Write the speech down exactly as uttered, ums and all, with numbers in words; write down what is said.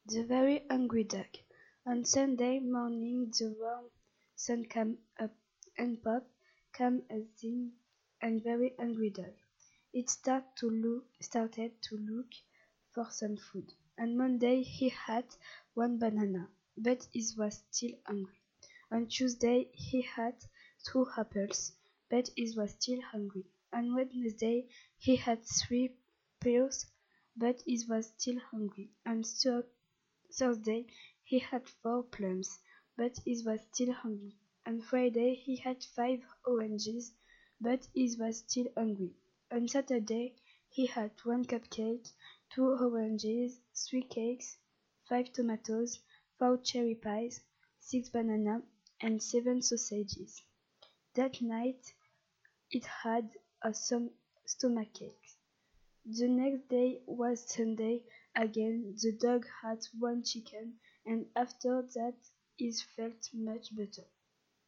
The very hungry dog. On Sunday morning the warm sun came up, and Pop came a thin and very hungry dog. It start to look, started to look for some food. On Monday he had one banana, but he was still hungry. On Tuesday he had two apples, but he was still hungry. On Wednesday he had three pears, but he was still hungry. On Thur- Thursday he had four plums, but he was still hungry. On Friday he had five oranges, but he was still hungry. On Saturday he had one cupcake, two oranges, three cakes, five tomatoes, four cherry pies, six bananas, and seven sausages. That night it had a some stomachache. The next day was Sunday again. The dog had one chicken, and after that he felt much better.